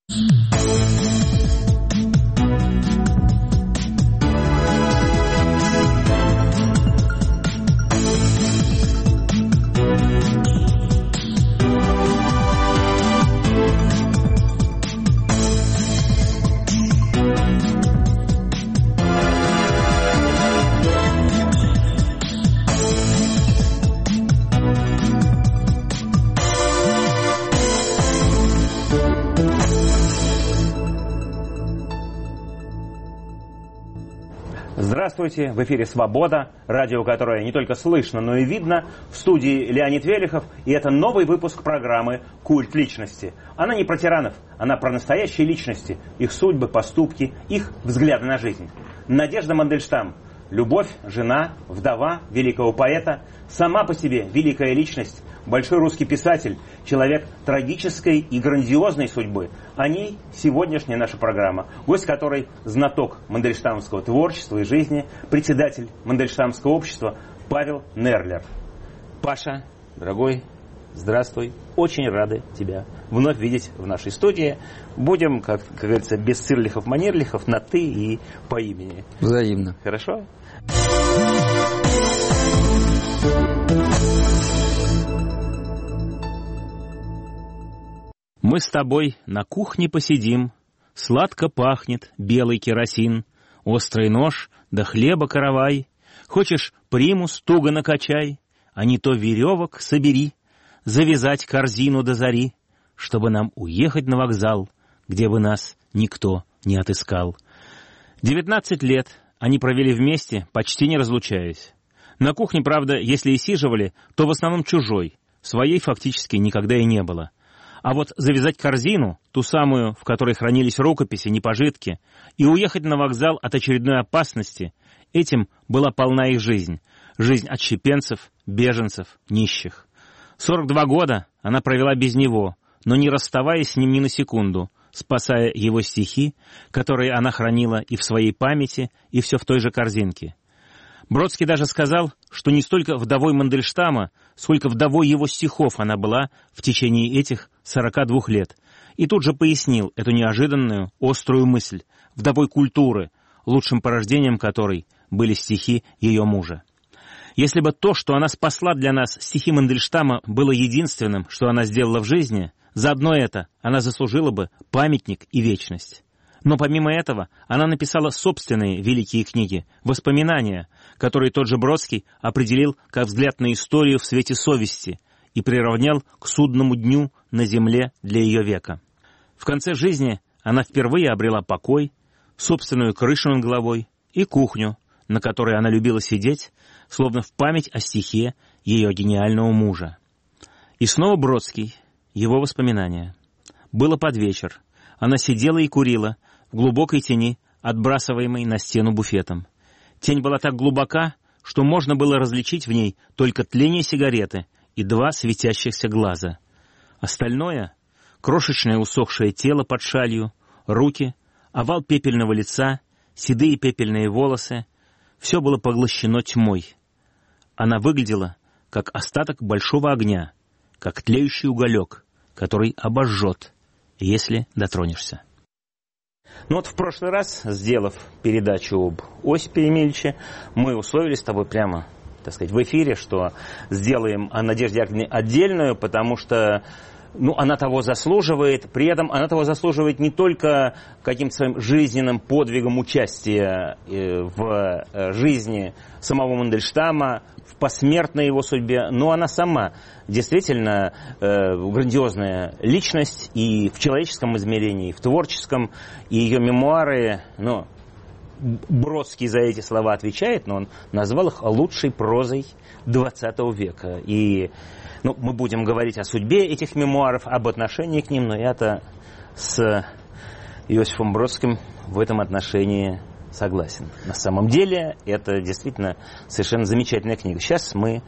Здравствуйте, в эфире «Свобода», радио, которое не только слышно, но и видно. В студии Леонид Велихов, и это новый выпуск программы «Культ личности». Она не про тиранов, она про настоящие личности, их судьбы, поступки, их взгляды на жизнь. Надежда Мандельштам, любовь, жена, вдова великого поэта, сама по себе великая личность, большой русский писатель, человек трагической и грандиозной судьбы. О ней сегодняшняя наша программа. Гость которой знаток мандельштамовского творчества и жизни, председатель Мандельштамовского общества Павел Нерлер. Паша, дорогой, здравствуй. Очень рады тебя вновь видеть в нашей студии. Будем, как говорится, без цирлихов-манерлихов, на «ты» и по имени. Взаимно. Хорошо? Мы с тобой на кухне посидим, сладко пахнет белый керосин, острый нож да хлеба каравай. Хочешь, примус туго накачай, а не то веревок собери, завязать корзину до зари, чтобы нам уехать на вокзал, где бы нас никто не отыскал. 19 лет они провели вместе, почти не разлучаясь. На кухне, правда, если и сиживали, то в основном чужой, своей фактически никогда и не было. А вот завязать корзину, ту самую, в которой хранились рукописи, не пожитки, и уехать на вокзал от очередной опасности, этим была полна их жизнь. Жизнь отщепенцев, беженцев, нищих. 42 года она провела без него, но не расставаясь с ним ни на секунду, спасая его стихи, которые она хранила и в своей памяти, и все в той же корзинке. Бродский даже сказал, что не столько вдовой Мандельштама, сколько вдовой его стихов она была в течение этих 42 лет. И тут же пояснил эту неожиданную, острую мысль, вдовой культуры, лучшим порождением которой были стихи ее мужа. Если бы то, что она спасла для нас, стихи Мандельштама, было единственным, что она сделала в жизни, за одно это она заслужила бы памятник и вечность. Но помимо этого она написала собственные великие книги, воспоминания, которые тот же Бродский определил как взгляд на историю в свете совести и приравнял к судному дню на земле для ее века. В конце жизни она впервые обрела покой, собственную крышу над головой и кухню, на которой она любила сидеть, словно в память о стихе ее гениального мужа. И снова Бродский, его воспоминания. Было под вечер. Она сидела и курила в глубокой тени, отбрасываемой на стену буфетом. Тень была так глубока, что можно было различить в ней только тление сигареты и два светящихся глаза. Остальное — крошечное усохшее тело под шалью, руки, овал пепельного лица, седые пепельные волосы — все было поглощено тьмой. Она выглядела как остаток большого огня, как тлеющий уголек, который обожжет, если дотронешься. Ну вот в прошлый раз, сделав передачу об Осипе Емельче, мы условились с тобой прямо, так сказать, в эфире, что сделаем о Надежде Яковлевне отдельную, потому что она того заслуживает. При этом она того заслуживает не только каким-то своим жизненным подвигом участия в жизни самого Мандельштама, в посмертной его судьбе, но она сама действительно грандиозная личность и в человеческом измерении, и в творческом, и ее мемуары, Бродский за эти слова отвечает, но он назвал их лучшей прозой XX века. И мы будем говорить о судьбе этих мемуаров, об отношении к ним, но я-то с Иосифом Бродским в этом отношении согласен. На самом деле, это действительно совершенно замечательная книга. Сейчас мы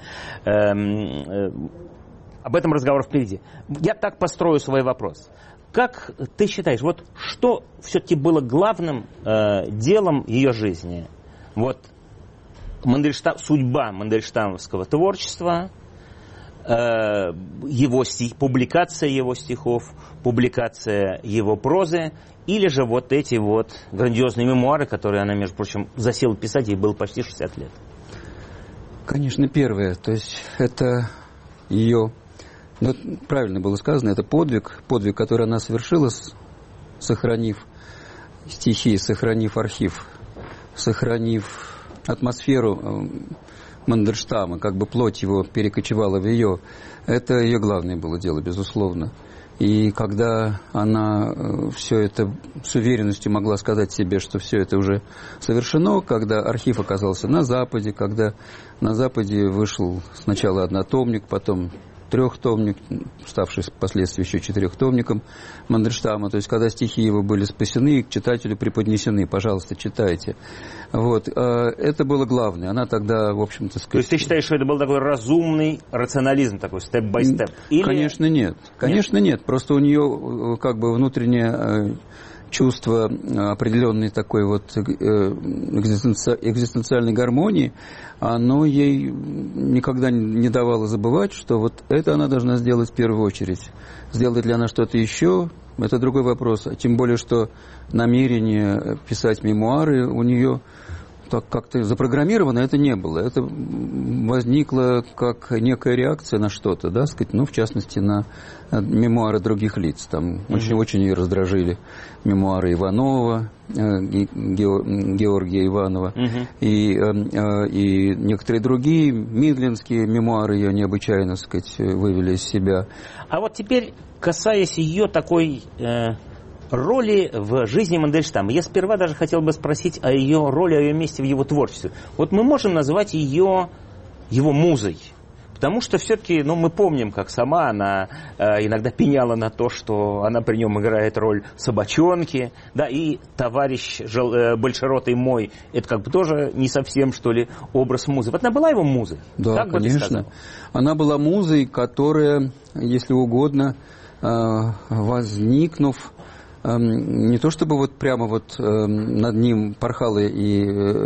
об этом разговор впереди. Я так построю свой вопрос. Как ты считаешь, что все-таки было главным делом ее жизни? Судьба мандельштамовского творчества, его публикация его стихов, публикация его прозы, или же вот эти вот грандиозные мемуары, которые она, между прочим, засела писать, ей было почти 60 лет? Конечно, первое. То есть это ее, ну, правильно было сказано, это подвиг, который она совершила, сохранив стихи, сохранив архив, сохранив атмосферу Мандельштама, как бы плоть его перекочевала в ее. Это ее главное было дело, безусловно. И когда она все это с уверенностью могла сказать себе, что все это уже совершено, когда архив оказался на Западе, когда на Западе вышел сначала однотомник, потом трехтомник, ставший впоследствии еще четырехтомником Мандельштама, то есть когда стихи его были спасены и к читателю преподнесены, пожалуйста, читайте. Вот. Это было главное. Она тогда, в общем-то, сказать... То есть ты считаешь, что это был такой разумный рационализм, такой степ-бай-степ? Или... Конечно, нет. Конечно, нет. Просто у нее как бы внутреннее чувство определенной такой вот экзистенциальной гармонии, оно ей никогда не давало забывать, что вот это она должна сделать в первую очередь. Сделает ли она что-то еще, это другой вопрос. Тем более, что намерение писать мемуары у нее так как-то запрограммировано это не было. Это возникло как некая реакция на что-то, да, сказать, ну, в частности, на мемуары других лиц. Там очень ее раздражили мемуары Иванова, Георгия Иванова, и некоторые другие мидлинские мемуары ее необычайно, так сказать, вывели из себя. А вот теперь, касаясь ее такой... роли в жизни Мандельштама. Я сперва даже хотел бы спросить о ее роли, о ее месте в его творчестве. Вот мы можем назвать ее его музой. Потому что все-таки, ну, мы помним, как сама она иногда пеняла на то, что она при нем играет роль собачонки. Да, и товарищ большеротый мой, это как бы тоже не совсем, что ли, образ музы. Вот она была его музой? Да, как конечно. Она была музой, которая, если угодно, возникнув, не то чтобы вот прямо вот над ним порхала и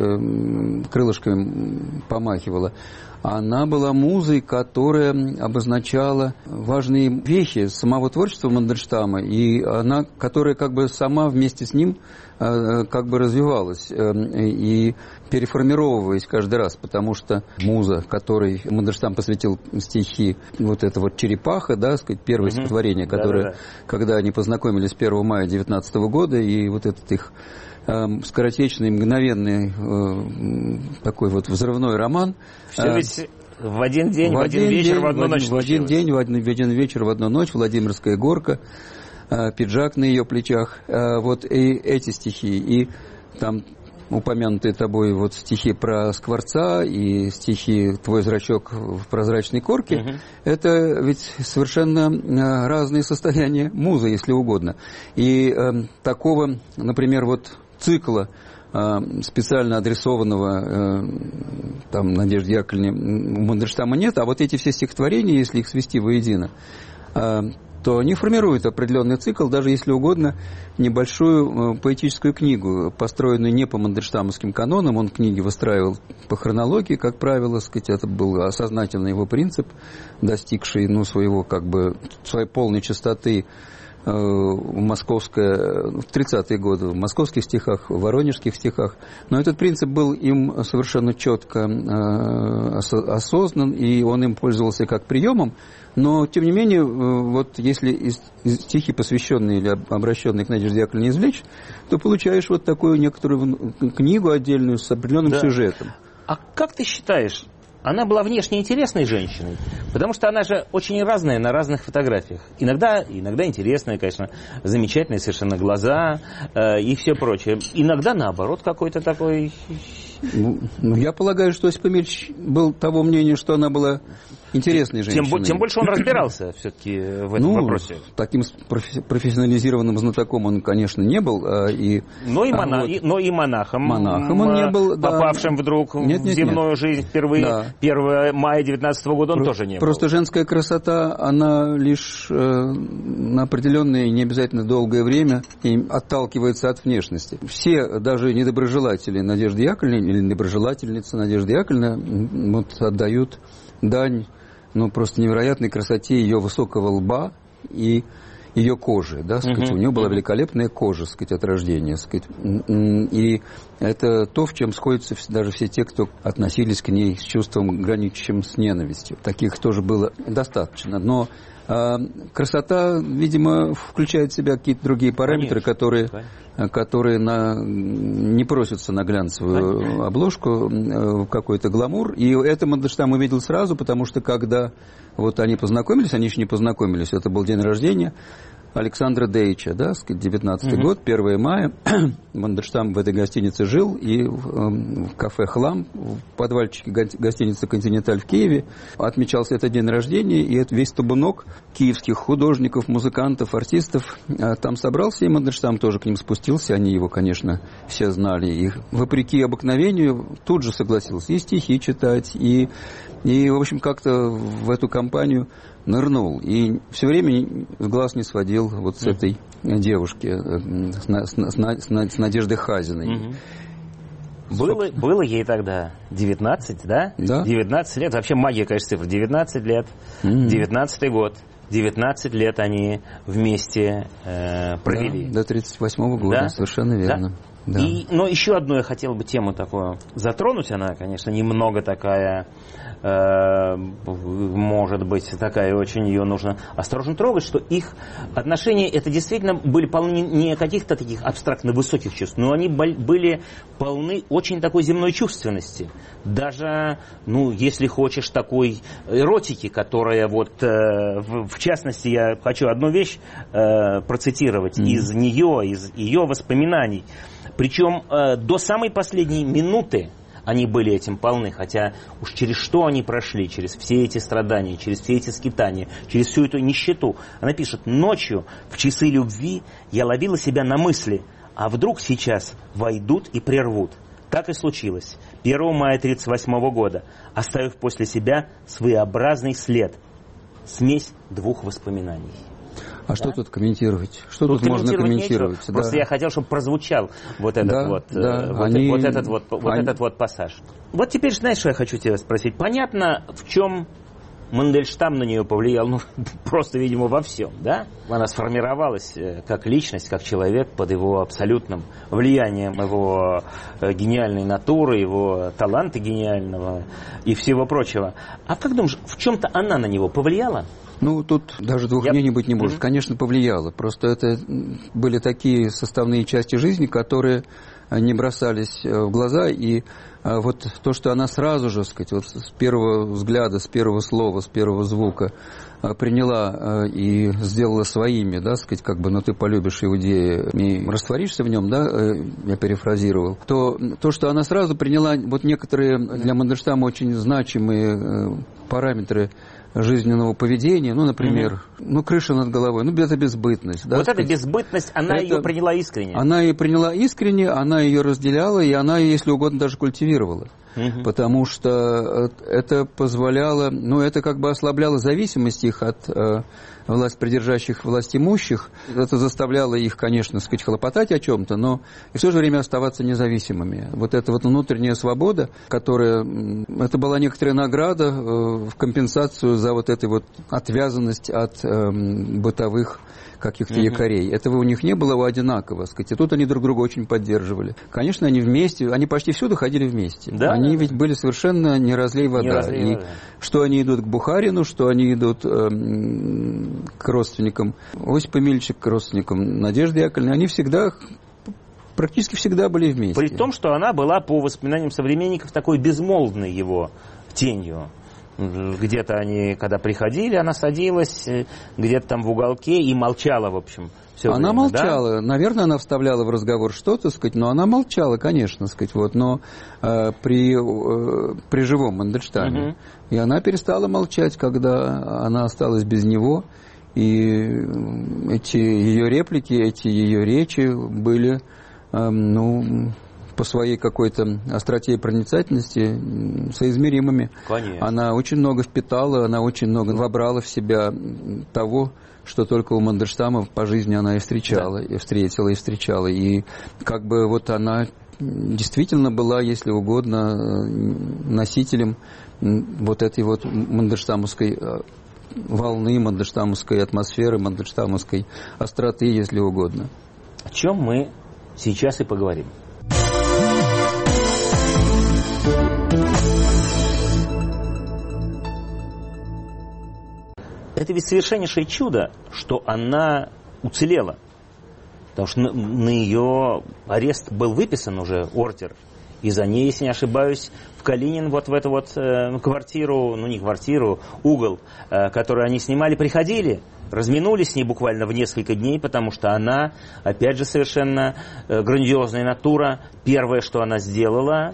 крылышками помахивала, она была музой, которая обозначала важные вехи самого творчества Мандельштама, и она, которая как бы сама вместе с ним как бы развивалась и переформировываясь каждый раз, потому что муза, которой Мандельштам посвятил стихи, вот это вот «Черепаха», да, сказать, первое стихотворение, которое, когда они познакомились 1 мая 19 года, и вот этот их скоротечный, мгновенный такой вот взрывной роман. Все ведь в один день, в один вечер, в одну ночь. В один день, в один вечер, в одну ночь, Владимирская горка, пиджак на ее плечах. Вот и эти стихи, и там упомянутые тобой вот стихи про Скворца и стихи «Твой зрачок в прозрачной корке», это ведь совершенно разные состояния музы, если угодно. И такого, например, вот цикла, специально адресованного там, Надежде Яковлевне, у Мандельштама нет, а вот эти все стихотворения, если их свести воедино, то они формируют определенный цикл, даже если угодно, небольшую поэтическую книгу, построенную не по мандельштамовским канонам. Он книги выстраивал по хронологии, как правило, сказать, это был осознательный его принцип, достигший своего, как бы, своей полной чистоты в 30-е годы в московских стихах, в воронежских стихах. Но этот принцип был им совершенно четко осознан, и он им пользовался как приемом. Но, тем не менее, вот если стихи, посвященные или обращенные к Надежде Яковлевне, извлечь, то получаешь вот такую некоторую книгу отдельную с определенным сюжетом. А как ты считаешь, она была внешне интересной женщиной? Потому что она же очень разная на разных фотографиях. Иногда интересная, конечно, замечательные совершенно глаза и все прочее. Иногда, наоборот, какой-то такой... Я полагаю, что Осип Эмильевич был того мнения, что она была интересной женщиной. Тем больше он разбирался все-таки в этом вопросе. Таким профессионализированным знатоком он, конечно, не был. Но и монахом. Монахом он не был. Попавшим вдруг в земную жизнь впервые. Да. 1 мая 19 года он тоже не был. Просто женская красота, она лишь на определенное и не обязательно долгое время отталкивается от внешности. Все, даже недоброжелатели Надежды Яковлевны или недоброжелательницы Надежды Яковлевны, вот, отдают дань просто невероятной красоте ее высокого лба и ее кожи, да, сказать, у нее была великолепная кожа, сказать, от рождения, сказать, и это то, в чем сходятся даже все те, кто относились к ней с чувством, граничащим с ненавистью. Таких тоже было достаточно, но красота, видимо, включает в себя какие-то другие параметры, которые не просятся на глянцевую обложку, какой-то гламур. И это Мандельштам увидел сразу, потому что когда вот они познакомились, они еще не познакомились, это был день рождения Александра Дейча, да, 19-й год, 1 мая. Мандельштам в этой гостинице жил, и в кафе «Хлам», в подвальчике гостиницы «Континенталь» в Киеве отмечался этот день рождения, и весь табунок киевских художников, музыкантов, артистов там собрался, и Мандельштам тоже к ним спустился. Они его, конечно, все знали, и вопреки обыкновению тут же согласился и стихи читать, и в общем, как-то в эту компанию нырнул. И все время глаз не сводил вот с этой девушки, с Надеждой Хазиной. Было ей тогда 19, да? Да. 19 лет. Вообще магия, конечно, цифра. 19 лет. 19-й год. 19 лет они вместе провели. Да, до 38-го года, да? Совершенно верно. Да. Да. Но еще одну я хотел бы тему такую затронуть. Она, конечно, немного такая, может быть, такая, очень ее нужно осторожно трогать, что их отношения, это действительно были полны не каких-то таких абстрактно высоких чувств, но они были полны очень такой земной чувственности. Даже, если хочешь, такой эротики, которая вот, в частности, я хочу одну вещь процитировать из ее воспоминаний. Причем до самой последней минуты они были этим полны, хотя уж через что они прошли, через все эти страдания, через все эти скитания, через всю эту нищету. Она пишет: «Ночью, в часы любви, я ловила себя на мысли, а вдруг сейчас войдут и прервут. Так и случилось 1 мая 1938 года, оставив после себя своеобразный след, смесь двух воспоминаний». А что тут комментировать? Что тут можно комментировать? Да. Просто я хотел, чтобы прозвучал вот этот этот пассаж. Вот теперь, знаешь, что я хочу тебя спросить? Понятно, в чем Мандельштам на нее повлиял, просто, видимо, во всем, да? Она сформировалась как личность, как человек под его абсолютным влиянием его гениальной натуры, его таланта гениального и всего прочего. А как думаешь, в чем-то она на него повлияла? Тут даже двух мнений быть не может. Конечно, повлияло. Просто это были такие составные части жизни, которые не бросались в глаза. И вот то, что она сразу же, сказать, вот с первого взгляда, с первого слова, с первого звука приняла и сделала своими, да, сказать, как бы, ты полюбишь иудея и растворишься в нем, да, я перефразировал, то, что она сразу приняла вот некоторые для Мандельштама очень значимые параметры жизненного поведения, например, крыша над головой, это безбытность. Да, вот эта безбытность, она ее приняла искренне. Она ее приняла искренне, она ее разделяла, и она ее, если угодно, даже культивировала. Потому что это позволяло, это как бы ослабляло зависимость их от властьпридержащих, властимущих. Это заставляло их, конечно, хлопотать о чем-то, но и в то же время оставаться независимыми. Вот эта вот внутренняя свобода, это была некоторая награда в компенсацию за вот эту вот отвязанность от бытовых каких-то якорей. Этого у них не было одинаково, сказать. И тут они друг друга очень поддерживали. Конечно, они вместе, они почти всюду ходили вместе. Да? Они ведь были совершенно не разлей вода. Что они идут к Бухарину, что они идут к родственникам Осипа Эмильевича, к родственникам Надежды Яковлевны, они практически всегда были вместе. При том, что она была, по воспоминаниям современников, такой безмолвной его тенью. Где-то они, когда приходили, она садилась где-то там в уголке и молчала, в общем, все она время, молчала. Да? Наверное, она вставляла в разговор что-то, сказать, но она молчала, конечно, сказать, но при живом Мандельштаме. И она перестала молчать, когда она осталась без него. И эти ее реплики, эти ее речи были, по своей какой-то остроте и проницательности соизмеримыми. Конечно. Она очень много впитала, она очень много вобрала в себя того, что только у Мандельштама по жизни она и встречала, и встретила, и встречала. И как бы вот она действительно была, если угодно, носителем вот этой вот мандельштамовской волны, мандельштамовской атмосферы, мандельштамовской остроты, если угодно. О чем мы сейчас и поговорим. Это ведь совершеннейшее чудо, что она уцелела. Потому что на ее арест был выписан уже ордер. И за ней, если не ошибаюсь, в Калинин вот в эту вот квартиру, ну не квартиру, угол, который они снимали, приходили. Разминулись с ней буквально в несколько дней, потому что она, опять же, совершенно грандиозная натура. Первое, что она сделала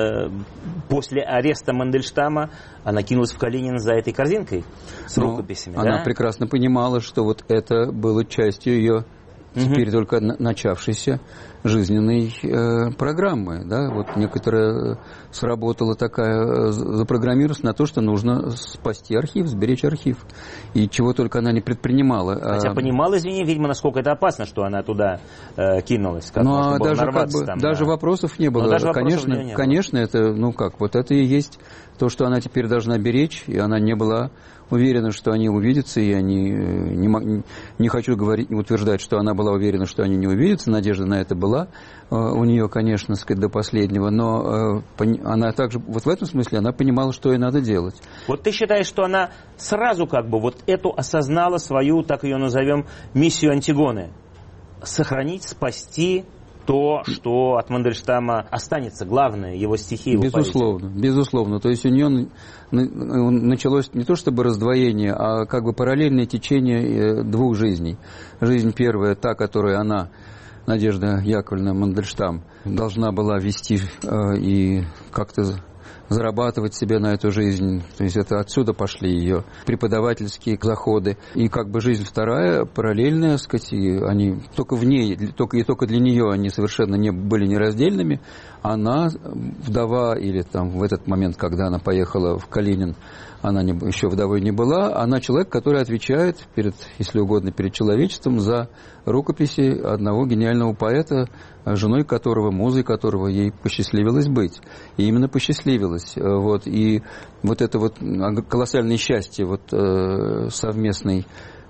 после ареста Мандельштама, она кинулась в Калинин за этой корзинкой с рукописями. Она прекрасно понимала, что вот это было частью ее теперь только начавшейся жизненной программы. Да? Вот некоторая сработала такая, запрограммировалась на то, что нужно спасти архив, сберечь архив. И чего только она не предпринимала. Хотя понимала, извини, видимо, насколько это опасно, что она туда кинулась. Как даже вопросов не было. Конечно, это, вот это и есть то, что она теперь должна беречь, и она не была уверена, что они увидятся, и они не хочу утверждать, что она была уверена, что они не увидятся, надежда на это была у нее, конечно, сказать, до последнего, но она также, вот в этом смысле, она понимала, что ей надо делать. Вот ты считаешь, что она сразу вот эту осознала свою, так ее назовем, миссию Антигоны? Сохранить, спасти то, что от Мандельштама останется, главное, его стихи, его безусловно. То есть у нее началось не то чтобы раздвоение, а как бы параллельное течение двух жизней. Жизнь первая, та, которую она, Надежда Яковлевна Мандельштам, должна была вести и как-то зарабатывать себе на эту жизнь. То есть это отсюда пошли ее преподавательские заходы. И как бы жизнь вторая, параллельная, сказать, и они только в ней, только для нее они совершенно не были нераздельными. Она, вдова, или там в этот момент, когда она поехала в Калинин, она еще вдовой не была, она человек, который отвечает, если угодно, перед человечеством за рукописи одного гениального поэта, женой которого, музой которого ей посчастливилось быть. И именно посчастливилось. Вот. И вот это вот колоссальное счастье совместного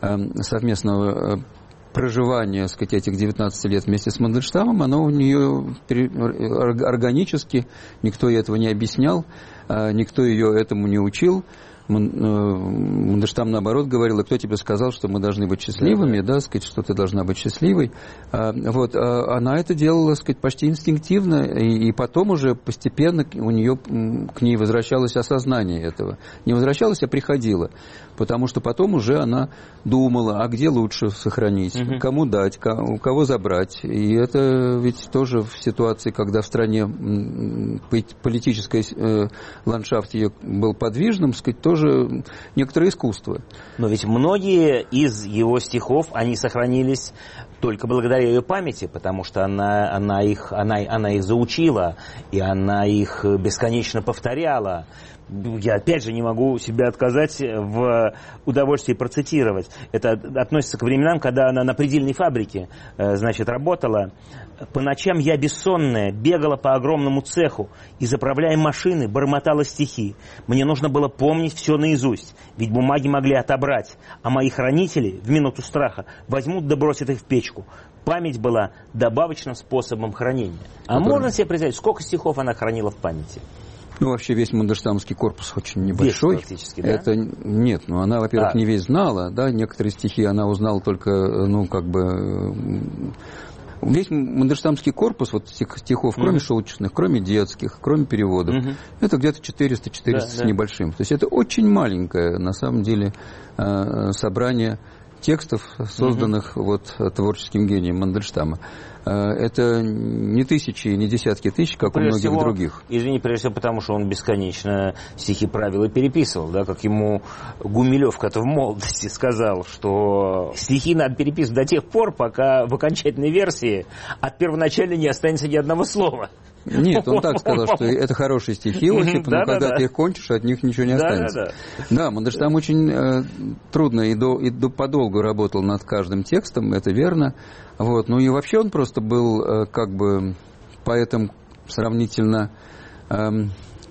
проживания, так сказать, этих 19 лет вместе с Мандельштамом, оно у нее органически, никто ей этого не объяснял, никто ее этому не учил. Мандельштам, наоборот, говорил, кто тебе сказал, что мы должны быть счастливыми, да, сказать, что ты должна быть счастливой. Вот, она это делала, сказать, почти инстинктивно, и потом уже постепенно у нее, к ней возвращалось осознание этого. Не возвращалось, а приходило. Потому что потом уже она думала, а где лучше сохранить, кому дать, у кого забрать. И это ведь тоже в ситуации, когда в стране политический ландшафт ее был подвижным, сказать, тоже некоторое искусство. Но ведь многие из его стихов, они сохранились только благодаря ее памяти, потому что она их заучила, и она их бесконечно повторяла. Я, опять же, не могу себе отказать в удовольствии процитировать. Это относится к временам, когда она на предельной фабрике, работала. По ночам я бессонная бегала по огромному цеху и, заправляя машины, бормотала стихи. Мне нужно было помнить все наизусть, ведь бумаги могли отобрать, а мои хранители в минуту страха возьмут да бросят их в печку. Память была добавочным способом хранения. А можно себе представить, сколько стихов она хранила в памяти? Вообще весь Мандельштамский корпус очень небольшой. Весь практически, да? Это нет, она, во-первых, не весь знала, да, некоторые стихи она узнала только, весь Мандельштамский корпус, вот стихов, кроме шуточных, кроме детских, кроме переводов, это где-то 400 с небольшим. То есть это очень маленькое, на самом деле, собрание текстов, созданных творческим гением Мандельштама. Это не тысячи, не десятки тысяч, как у многих других. Извини, прежде всего, потому что он бесконечно стихи правил и переписывал, да, как ему Гумилев как-то в молодости сказал, что стихи надо переписывать до тех пор, пока в окончательной версии от первоначальной не останется ни одного слова. Нет, он так сказал, что это хорошие стихи, Осип, но когда ты их кончишь, от них ничего не останется. Да, Мандельштам очень трудно и подолгу работал над каждым текстом, это верно. Вот. Ну и вообще он просто был как бы поэтом сравнительно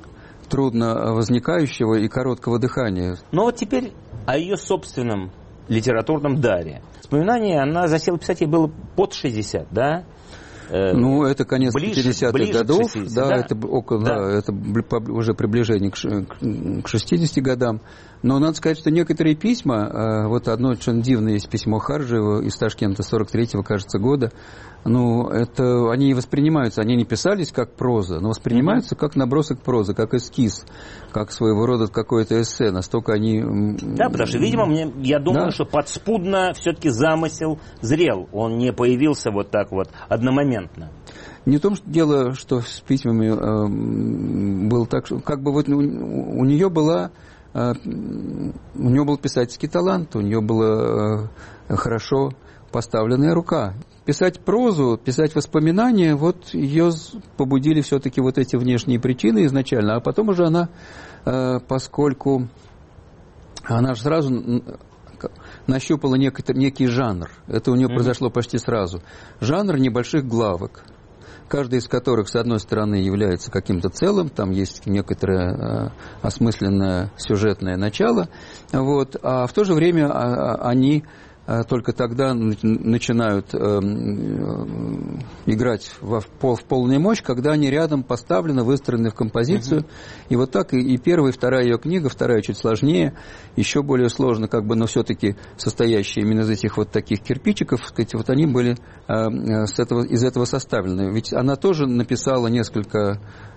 трудно возникающего и короткого дыхания. Но вот теперь о ее собственном литературном даре. Воспоминания она засела писать, ей было под 60, да? Ну, это конец 50-х годов, 60, да, да? это около, да. Да, это уже приближение к 60 годам. Но надо сказать, что некоторые письма, вот одно очень дивное есть письмо Харжиева из Ташкента 43-го, кажется, года, ну, это, они воспринимаются, они не писались как проза, но воспринимаются как набросок прозы, как эскиз, как своего рода какое-то эссе, настолько они... Да, потому что, видимо, я думаю, да, что подспудно все-таки замысел зрел, он не появился вот так вот одномоментно. Не в том что дело, что с письмами было так, что как бы вот у нее была... У нее был писательский талант, у нее была хорошо поставленная рука. Писать прозу, писать воспоминания, вот ее побудили все-таки вот эти внешние причины изначально, а потом уже она, поскольку она же сразу нащупала некий жанр, это у нее произошло почти сразу, жанр небольших главок, каждая из которых, с одной стороны, является каким-то целым, там есть некоторое осмысленное сюжетное начало, вот, а в то же время они только тогда начинают играть в полную мощь, когда они рядом поставлены, выстроены в композицию. И вот так и первая, и вторая ее книга, вторая чуть сложнее, еще более сложно, как бы, но все-таки состоящие именно из этих вот таких кирпичиков, сказать, вот они были из этого составлены. Ведь она тоже написала несколько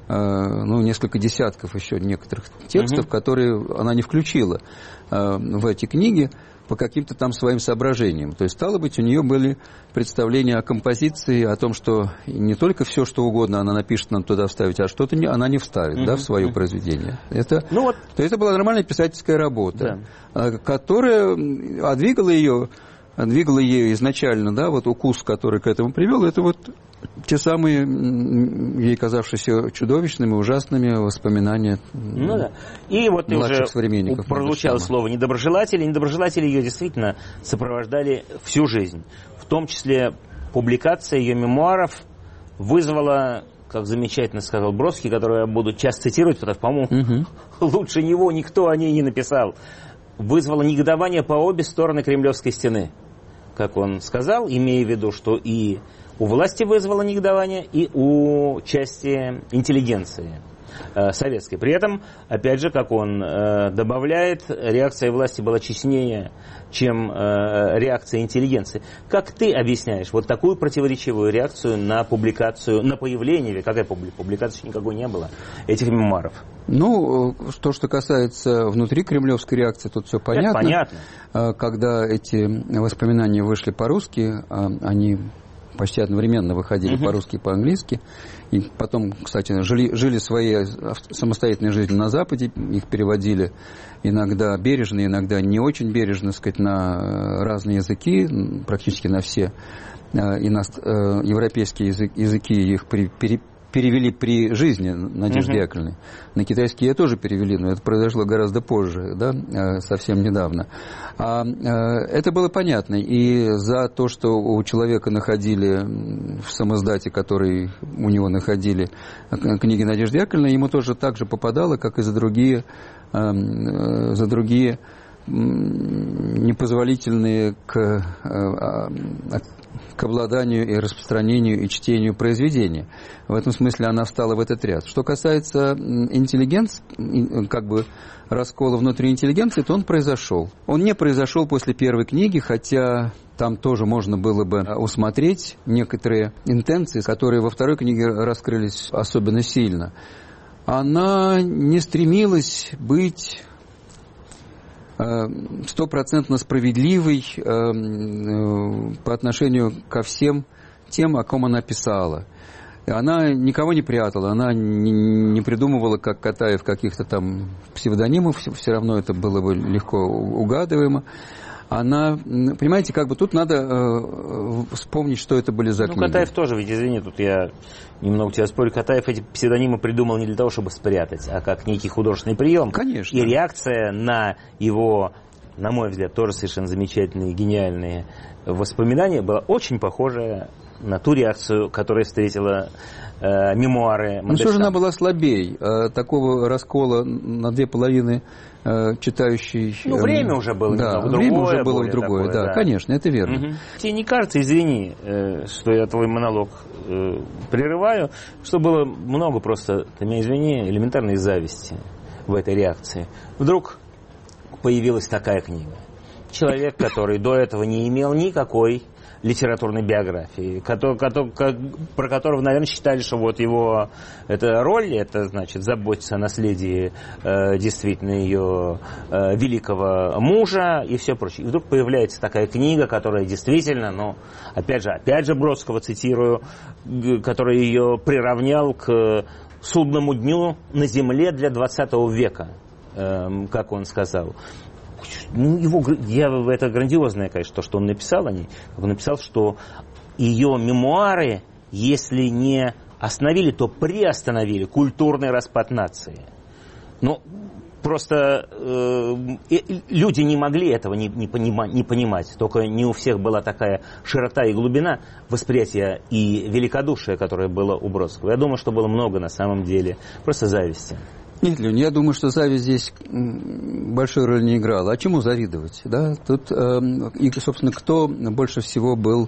десятков еще некоторых текстов, которые она не включила в эти книги по каким-то там своим соображениям. То есть, стало быть, у нее были представления о композиции, о том, что не только все, что угодно она напишет, надо туда вставить, а что-то она не вставит, да, в свое произведение. Это была нормальная писательская работа, которая двигала ее изначально, да, вот укус, который к этому привел, это вот те самые, ей казавшиеся чудовищными, ужасными воспоминания. Ну да. И вот ты уже прозвучало слово недоброжелатели. Недоброжелатели ее действительно сопровождали всю жизнь. В том числе публикация ее мемуаров вызвала, как замечательно сказал Бродский, которого я буду часто цитировать, потому что, по-моему, лучше него никто о ней не написал, вызвала негодование по обе стороны Кремлевской стены. Как он сказал, имея в виду, что и у власти вызвало негодование, и у части интеллигенции советской. При этом, опять же, как он добавляет, реакция власти была честнее, чем реакция интеллигенции. Как ты объясняешь вот такую противоречивую реакцию на публикацию, на появление, какая публикации никакой не было, этих мемуаров? Ну, то, что касается внутри кремлевской реакции, тут все понятно. Это понятно. Когда эти воспоминания вышли по-русски, они почти одновременно выходили по-русски и по-английски. И потом, кстати, жили своей самостоятельной жизнью на Западе. Их переводили иногда бережно, иногда не очень бережно, сказать, на разные языки, практически на все европейские языки их перевели при жизни Надежды Яковлевны. На китайский ее тоже перевели, но это произошло гораздо позже, да, совсем недавно. Это было понятно. И за то, что у человека находили в самоиздате, который у него находили книги Надежды Яковлевны, ему тоже так же попадало, как и за другие непозволительные к обладанию и распространению и чтению произведения. В этом смысле она встала в этот ряд. Что касается как бы раскола внутри интеллигенции, то он произошел. Он не произошел после первой книги, хотя там тоже можно было бы усмотреть некоторые интенции, которые во второй книге раскрылись особенно сильно. Она не стремилась быть стопроцентно справедливой по отношению ко всем тем, о ком она писала. Она никого не прятала, она не придумывала, как Катаев, каких-то там псевдонимов, все равно это было бы легко угадываемо. Она, понимаете, как бы тут надо вспомнить, что это были за книги. Ну, Катаев тоже, ведь, извини, тут я немного тебя спорю, Катаев эти псевдонимы придумал не для того, чтобы спрятать, а как некий художественный прием. Конечно. И реакция на его, на мой взгляд, тоже совершенно замечательные, гениальные воспоминания была очень похожая на ту реакцию, которая встретила мемуары Мандельштама. Ну, все же она была слабей. Такого раскола на две половины читающий... Ну, время уже было немного другое. Время уже было другое, такое, да, конечно, это верно. Угу. Тебе не кажется, извини, что я твой монолог прерываю, что было много просто, ты меня извини, элементарной зависти в этой реакции. Вдруг появилась такая книга. Человек, который до этого не имел никакой литературной биографии, про которого, наверное, считали, что вот его эта роль, это значит заботиться о наследии действительно ее великого мужа и все прочее. И вдруг появляется такая книга, которая действительно, ну, опять же Бродского цитирую, который ее приравнял к судному дню на земле для 20 века, как он сказал. Ну, это грандиозное, конечно, то, что он написал о ней. Он написал, что ее мемуары, если не остановили, то приостановили культурный распад нации. Ну, просто люди не могли этого не понимать. Только не у всех была такая широта и глубина восприятия и великодушия, которое было у Бродского. Я думаю, что было много на самом деле просто зависти. Нет, Лёнь, я думаю, что зависть здесь большой роли не играла. А чему завидовать? Да? Тут, и, собственно, кто больше всего был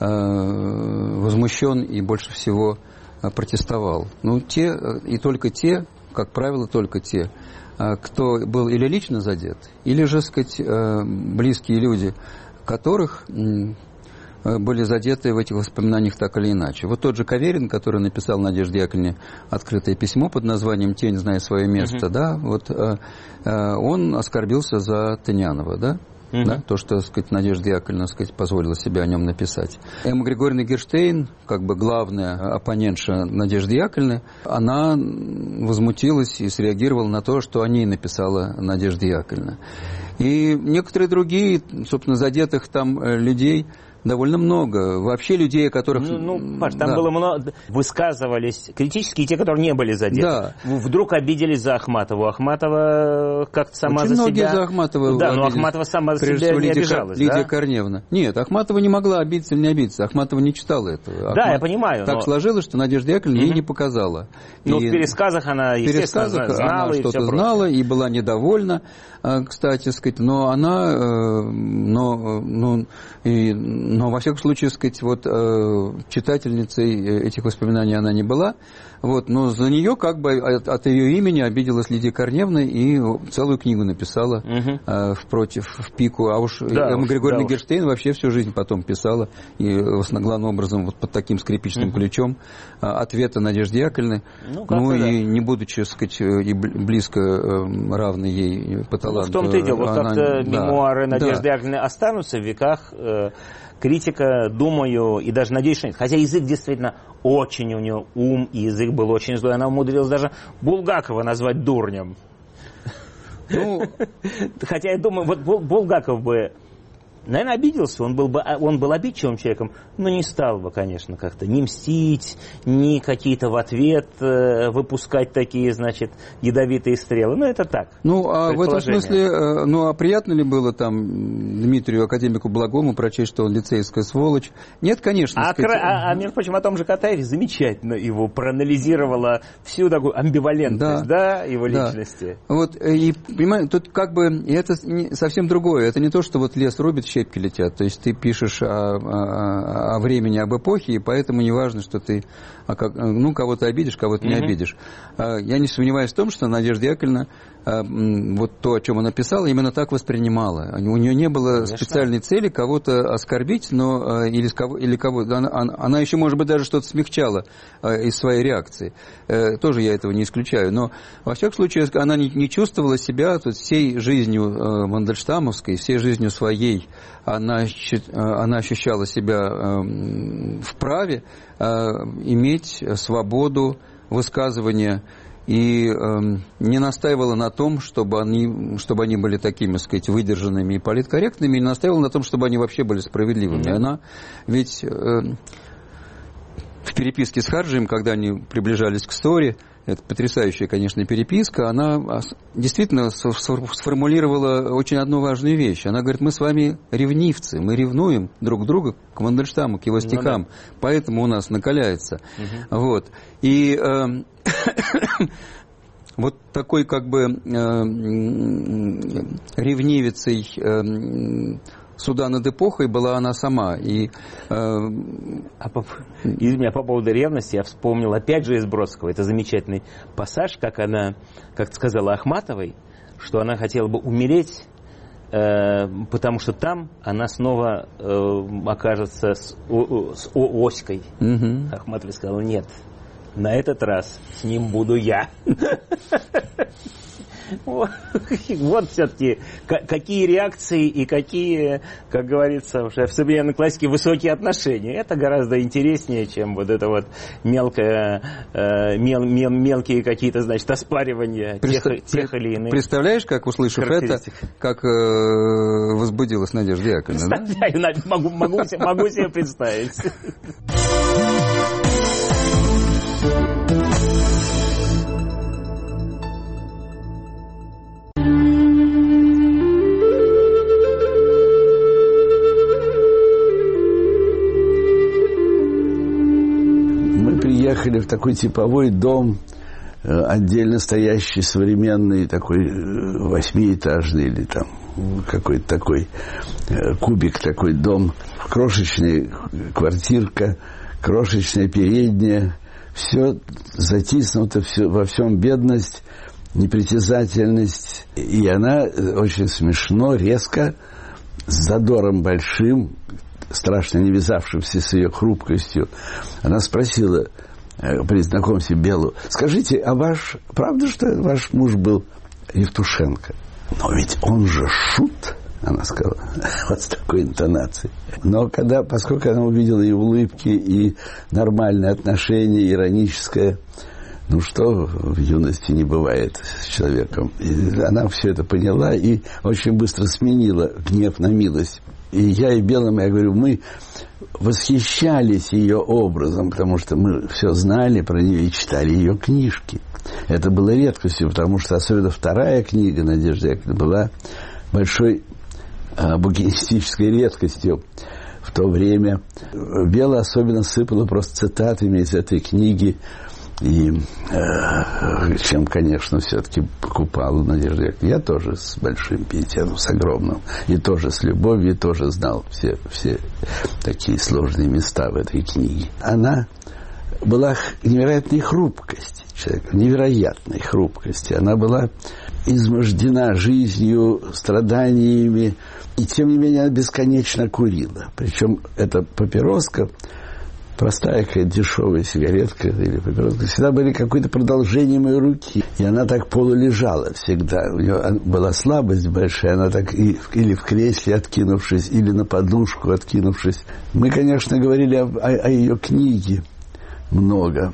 возмущен и больше всего протестовал? Ну, те, и только те, как правило, только те, кто был или лично задет, или же, так сказать, близкие люди, которых были задеты в этих воспоминаниях так или иначе. Вот тот же Каверин, который написал Надежде Яковлевне открытое письмо под названием «Тень, зная свое место», да, вот он оскорбился за Тынянова, да? Да, то, что, так сказать, Надежда Яковлевна, так сказать, позволила себе о нем написать. Эмма Григорьевна Герштейн, как бы главная оппонентша Надежды Яковлевны, она возмутилась и среагировала на то, что о ней написала Надежда Яковлевна. И некоторые другие, собственно, задетых там людей довольно много. Вообще людей, о которых... Паш, там было много... Высказывались критически и те, которые не были задеты. Да. Вдруг обиделись за Ахматову. Ахматова как-то сама очень за многие себя... за Ахматову да, обиделись. но Ахматова сама за себя не обижалась. Лидия Корнеевна. Нет, Ахматова не могла обидеться или не обидеться. Ахматова не читала этого. Да, я понимаю. Так сложилось, что Надежда Яковлевна ей не показала. Но в пересказах она, естественно, знала она что-то знала и была недовольна, кстати, сказать, но она... Но во всяком случае, сказать, вот читательницей этих воспоминаний она не была, вот, но за нее как бы от ее имени обиделась Лидия Корнеевна и целую книгу написала в пику, а уж Эмма Григорьевна Герштейн вообще всю жизнь потом писала, и главным образом вот под таким скрипичным ключом ответы Надежды Яковлевны, и не будучи, сказать, и близко равной ей по таланту. В том-то и дело, вот как-то мемуары Надежды Яковлевны останутся в веках. Критика, думаю, и даже надеюсь, что нет. Хотя язык действительно очень у нее ум, и язык был очень злой. Она умудрилась даже Булгакова назвать дурнем. Хотя я думаю, вот Булгаков бы, наверное, обиделся, он был обидчивым человеком, но не стал бы, конечно, как-то ни мстить, ни какие-то в ответ выпускать такие, значит, ядовитые стрелы. Ну, это так. Ну, а в этом смысле, а приятно ли было там Дмитрию академику Благому прочесть, что он лицейская сволочь? Нет, конечно. Между прочим, о том же Катаеве замечательно его проанализировала всю такую амбивалентность, его личности. Вот, и, понимаете, тут как бы, и это совсем другое. Это не то, что вот лес рубит, щепки летят. То есть ты пишешь о времени, об эпохе, и поэтому не важно, что ты кого-то обидишь, кого-то не обидишь. Я не сомневаюсь в том, что Надежда Яковлевна вот то, о чем она писала, именно так воспринимала. У нее не было специальной цели кого-то оскорбить, но или кого. Она еще, может быть, даже что-то смягчала из своей реакции. Тоже я этого не исключаю. Но, во всяком случае, она не чувствовала себя всей жизнью мандельштамовской, всей жизнью своей. Она ощущала себя вправе иметь свободу высказывания и не настаивала на том, чтобы они были такими, так сказать, выдержанными и политкорректными, и настаивала на том, чтобы они вообще были справедливыми. Она ведь в переписке с Харджием, когда они приближались к ссоре, это потрясающая, конечно, переписка, она действительно сформулировала очень одну важную вещь. Она говорит, мы с вами ревнивцы, мы ревнуем друг друга к Мандельштаму, к его стихам, поэтому у нас накаляется. Вот. И вот такой как бы ревнивицей суда над эпохой была она сама. По поводу ревности я вспомнил опять же из Бродского. Это замечательный пассаж, как она, как сказала Ахматовой, что она хотела бы умереть, потому что там она снова окажется с Оськой. Ахматова сказала, нет, на этот раз с ним буду я. Вот все-таки какие реакции и какие, как говорится уже в современной классике, высокие отношения. Это гораздо интереснее, чем вот это вот мелкие какие-то, значит, оспаривания тех или иных. Представляешь, как, услышав это, как возбудилась Надежда Яковлевна? Представляю, могу себе представить. Приехали в такой типовой дом, отдельно стоящий, современный, такой 8-этажный или там какой-то такой кубик, такой дом, крошечная квартирка, крошечная передняя, все затиснуто, все, во всем бедность, непритязательность. И она очень смешно, резко, с задором большим, страшно не вязавшимся с ее хрупкостью, она спросила при знакомстве Белу, скажите, а правда, что ваш муж был Евтушенко? Но ведь он же шут, она сказала, вот с такой интонацией. Но поскольку она увидела и улыбки, и нормальное отношение, ироническое, ну что в юности не бывает с человеком. И она все это поняла и очень быстро сменила гнев на милость. И я, и Белым, я говорю, мы восхищались ее образом, потому что мы все знали про нее и читали ее книжки. Это было редкостью, потому что особенно вторая книга Надежды Яковлевны была большой букинистической редкостью в то время. Бела особенно сыпала просто цитатами из этой книги, и чем, конечно, все-таки покупал Надежду Яковлевну. Я тоже с большим пиететом, с огромным. И тоже с любовью, и тоже знал все такие сложные места в этой книге. Она была невероятной хрупкости человека, невероятной хрупкости. Она была измождена жизнью, страданиями, и тем не менее она бесконечно курила. Причем эта папироска, простая какая-то дешевая сигаретка или папироска, всегда были какое-то продолжение моей руки. И она так полулежала всегда. У нее была слабость большая, она так или в кресле откинувшись, или на подушку откинувшись. Мы, конечно, говорили о ее книге много.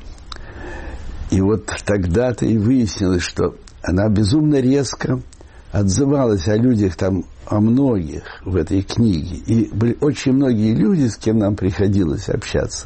И вот тогда-то и выяснилось, что она безумно резко отзывалась о людях там, о многих в этой книге. И были очень многие люди, с кем нам приходилось общаться,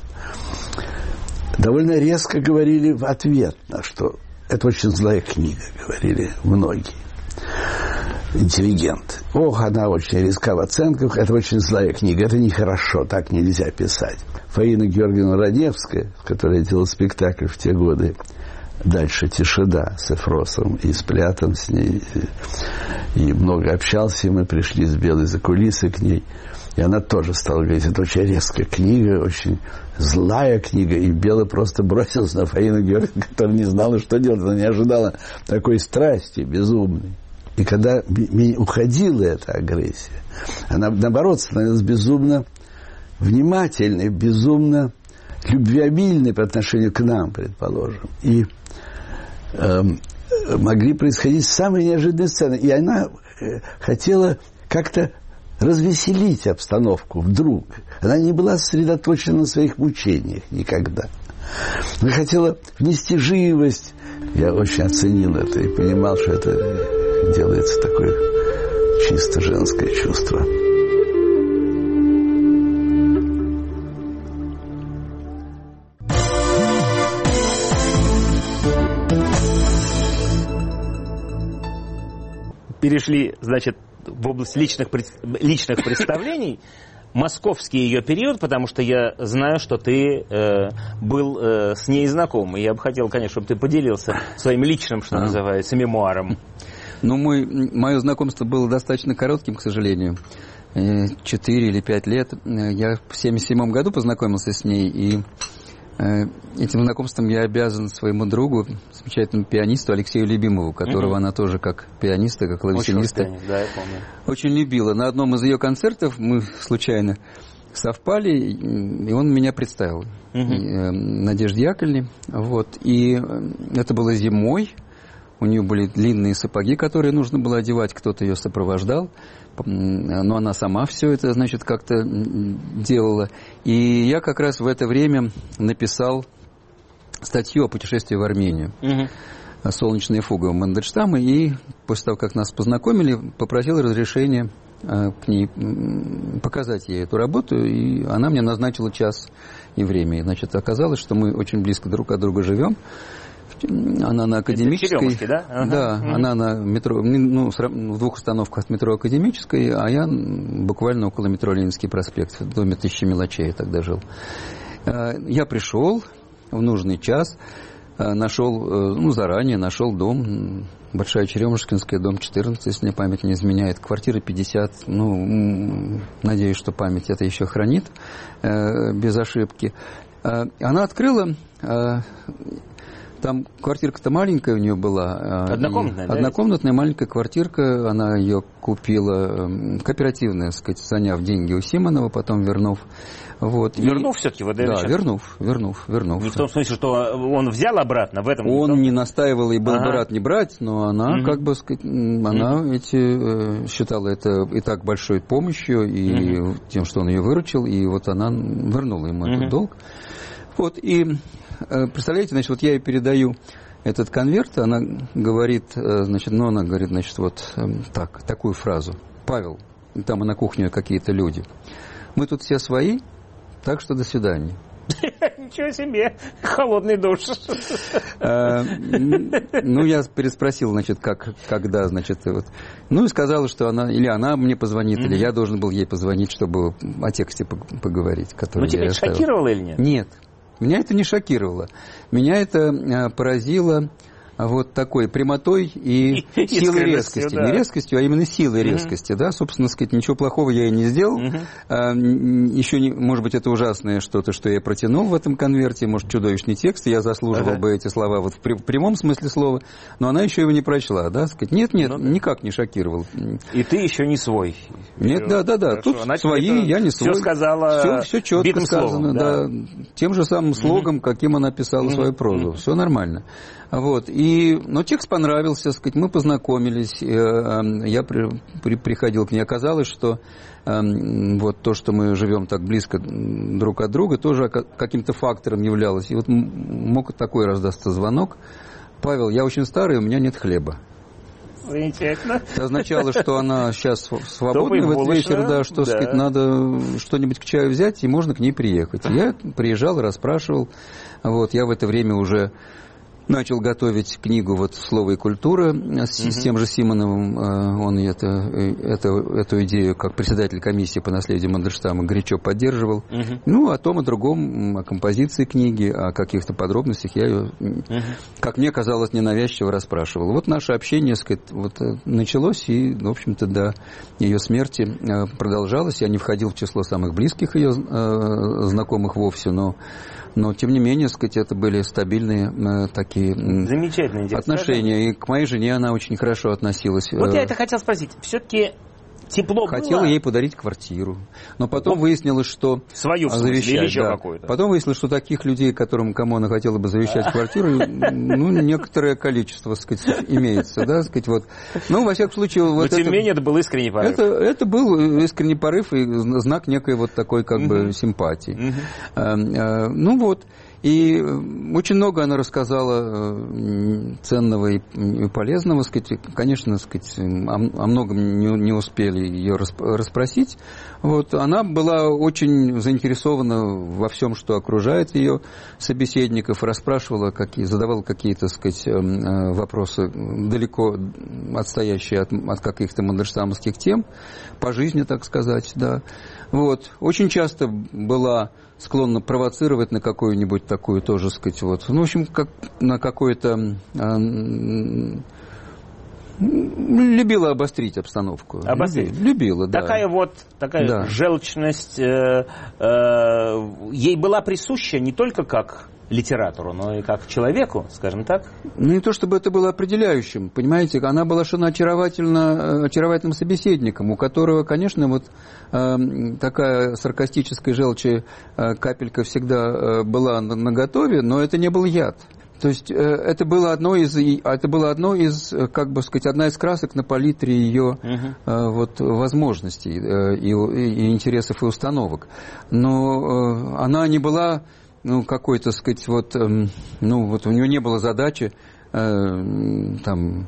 довольно резко говорили в ответ, на что это очень злая книга, говорили многие интеллигенты. Ох, она очень резка в оценках, это очень злая книга, это нехорошо, так нельзя писать. Фаина Георгиевна Раневская, в которой я делал спектакль в те годы, дальше Тишеда с Эфросом и с Плятом с ней, и много общался, и мы пришли с Белой за кулисы к ней, и она тоже стала говорить, это очень резкая книга, очень злая книга, и Бела просто бросилась на Фаину Георгиевну, которая не знала, что делать, она не ожидала такой страсти безумной. И когда уходила эта агрессия, она, наоборот, становилась безумно внимательной, безумно любвеобильной по отношению к нам, предположим. И могли происходить самые неожиданные сцены. И она хотела как-то развеселить обстановку вдруг. Она не была сосредоточена на своих мучениях никогда. Она хотела внести живость. Я очень оценил это и понимал, что это делается такое чисто женское чувство. перешли, значит, в область личных представлений. Московский ее период, потому что я знаю, что ты был с ней знаком. И я бы хотел, конечно, чтобы ты поделился своим личным, что называется, мемуаром. Ну, мое знакомство было достаточно коротким, к сожалению. 4 или 5 лет. Я в 1977 году познакомился с ней, и этим знакомством я обязан своему другу, замечательному пианисту Алексею Любимову, которого она тоже как пианиста, как клавесиниста очень любила. На одном из ее концертов мы случайно совпали, и он меня представил Надежде Яковлевне. Вот. И это было зимой. У нее были длинные сапоги, которые нужно было одевать, кто-то ее сопровождал. Но она сама все это, значит, как-то делала. И я как раз в это время написал статью о путешествии в Армению. «Солнечная фуга» у Мандельштама. И после того, как нас познакомили, попросил разрешения к ней показать ей эту работу. И она мне назначила час и время. И, значит, оказалось, что мы очень близко друг от друга живем. Она на Академической, да? Да, она на метро, в 2 остановках от метро Академической, а я буквально около метро Ленинский проспект, в доме 1000 мелочей тогда жил. Я пришел в нужный час, заранее нашел дом, Большая Черемушкинская, дом 14, если мне память не изменяет, квартира 50, надеюсь, что память это еще хранит без ошибки. Она открыла... Там квартирка-то маленькая у нее была. Однокомнатная, да? Однокомнатная маленькая квартирка. Она ее купила, кооперативная, так сказать, заняв деньги у Симонова, потом вернув. Вот. Вернув все-таки? Да, вернув. Не в том смысле, что он взял обратно в этом? Он не настаивал и был бы рад не брать, но она, как бы сказать, она считала это и так большой помощью, и тем, что он ее выручил, и вот она вернула ему этот долг. Вот, и... Представляете, значит, вот я ей передаю этот конверт, она говорит, вот такую фразу. Павел, там на кухне какие-то люди. Мы тут все свои, так что до свидания. Ничего себе, холодный душ. Я переспросил, значит, когда, значит, вот. И сказала, что она мне позвонит, или я должен был ей позвонить, чтобы о тексте поговорить, который я тебя оставил. Шокировало или нет? Нет. Меня это не шокировало. Меня это поразило вот такой прямотой и силой резкости. Да. Не резкостью, а именно силой резкости. Да? Собственно сказать, ничего плохого я и не сделал. Еще, может быть, это ужасное что-то, что я протянул в этом конверте. Может, чудовищный текст. Я заслуживал бы эти слова вот в прямом смысле слова. Но она еще его не прочла. Да? Сказать, нет, никак не шокировал. И ты еще не свой. Нет, да. Тут свои, я не свой. Все сказала все четко сказано. Да. Тем же самым слогом, каким она писала свою прозу. Все нормально. Вот. Но текст понравился, сказать, мы познакомились, я приходил к ней, оказалось, что вот то, что мы живем так близко друг от друга, тоже каким-то фактором являлось. И вот мог такой раздастся звонок: Павел, я очень старый, у меня нет хлеба. Замечательно. Это означало, что она сейчас свободна в этот вечер, да, что, сказать, надо что-нибудь к чаю взять, и можно к ней приехать. Я приезжал, расспрашивал. Вот, я в это время уже начал готовить книгу вот «Слово и культура» с тем же Симоновым. Он эту идею, как председатель комиссии по наследию Мандельштама, горячо поддерживал. О том и другом, о композиции книги, о каких-то подробностях я ее, как мне казалось, ненавязчиво расспрашивал. Вот наше общение, сказать, вот началось, и, в общем-то, до ее смерти продолжалось. Я не входил в число самых близких ее знакомых вовсе, но, тем не менее, сказать, это были стабильные такие отношения. И к моей жене она очень хорошо относилась. Вот я это хотел спросить. Все-таки тепло хотела было? Ей подарить квартиру. Но потом выяснилось, что... Свою, в смысле, или еще какую-то? Потом выяснилось, что таких людей, кому она хотела бы завещать квартиру, некоторое количество, сказать, имеется. Да, сказать, вот. Во всяком случае... Но, тем не менее, это был искренний порыв. Это был искренний порыв и знак некой вот такой, как бы, симпатии. И очень много она рассказала ценного и полезного, сказать. Конечно, сказать, о многом не успели ее расспросить. Вот. Она была очень заинтересована во всем, что окружает ее собеседников, расспрашивала, задавала какие-то, сказать, вопросы, далеко отстоящие от каких-то мандельштамовских тем, по жизни, так сказать, да. Вот. Очень часто была склонна провоцировать на какую-нибудь такую тоже, сказать, вот, ну, в общем, как на какое-то... любила обострить обстановку. Обострить. Любила, да. Такая да. желчность ей была присуща не только как литератору, но и как человеку, скажем так. Ну, не то чтобы это было определяющим, понимаете, она была совершенно очаровательным собеседником, у которого, конечно, вот такая саркастическая желчи капелька всегда была наготове, но это не был яд. То есть это было одно из, как бы сказать, одна из красок на палитре ее вот, возможностей и интересов и установок. Но она не была, ну, какой-то, сказать, вот, ну, вот у нее не было задачи там,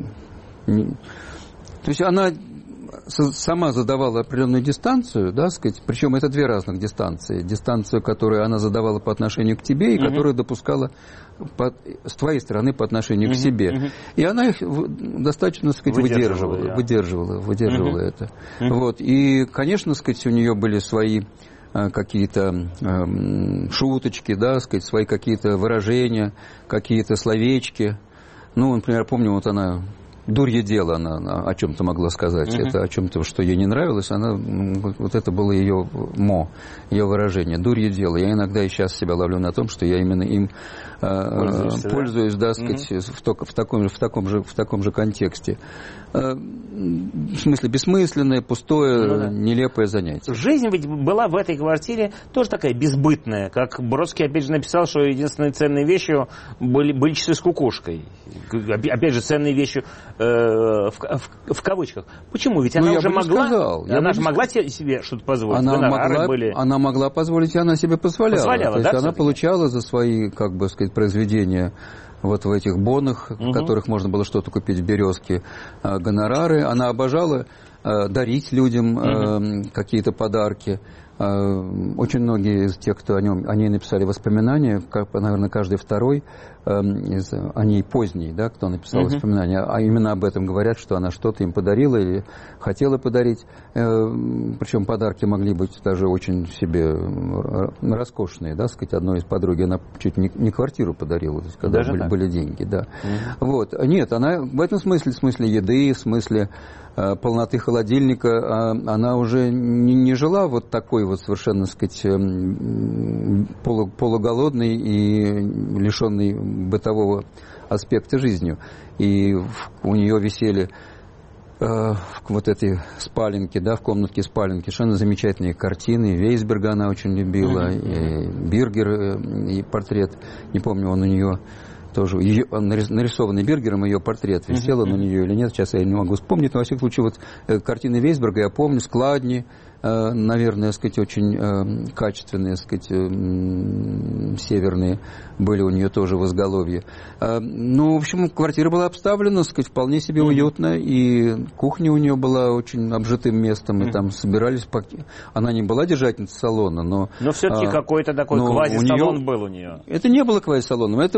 то есть она сама задавала определенную дистанцию, да, сказать, причем это две разных дистанции. Дистанцию, которую она задавала по отношению к тебе, и которую допускала с твоей стороны по отношению к себе. И она их достаточно, сказать, выдерживала это. Вот. И, конечно, сказать, у нее были свои какие-то шуточки, да, сказать, свои какие-то выражения, какие-то словечки. Ну, например, помню, вот она... Дурье дело она о чем-то могла сказать. Это о чем-то, что ей не нравилось. Она, вот это было ее ее выражение. Дурье дело. Я иногда и сейчас себя ловлю на том, что я именно им пользуюсь, да, сказать, в таком же контексте. В смысле, бессмысленное, пустое, нелепое занятие. Жизнь ведь была в этой квартире тоже такая безбытная. Как Бродский, опять же, написал, что единственной ценной вещью были часы с кукушкой. Опять же, ценной вещью в кавычках. Почему? Ведь она уже могла. Она же могла себе что-то позволить. Она могла позволить, и она себе позволяла. То есть да, она получала за свои, как бы сказать, произведения вот в этих бонах, в которых можно было что-то купить в «Березке», гонорары. Она обожала дарить людям какие-то подарки. Очень многие из тех, кто о ней написали воспоминания, наверное, каждый второй, о ней поздний, да, кто написал воспоминания, а именно об этом говорят, что она что-то им подарила или хотела подарить. Причем подарки могли быть даже очень себе роскошные, да, сказать, одной из подруги она чуть не квартиру подарила, то есть, когда были деньги, да. Вот. Нет, она в этом смысле, в смысле еды, в смысле полноты холодильника, она уже не жила вот такой вот совершенно, так сказать, полуголодной и лишенной бытового аспекта жизнью. И у нее висели в вот этой спаленке, да, в комнатке спаленки совершенно замечательные картины. Вейсберга она очень любила, и Биргер, и портрет, не помню, он у нее тоже, нарисованный Бергером, ее портрет, висел он у нее или нет, сейчас я не могу вспомнить, но, во всяком случае, вот картины Вейсберга я помню, складни, наверное, так сказать, очень качественные, так сказать, северные были у нее тоже в изголовье. Ну, в общем, квартира была обставлена, так сказать, вполне себе уютно, и кухня у нее была очень обжитым местом, и там собирались... Она не была держательницей салона, но... Но все-таки какой-то такой квази-салон был у нее. Это не было квази-салоном, это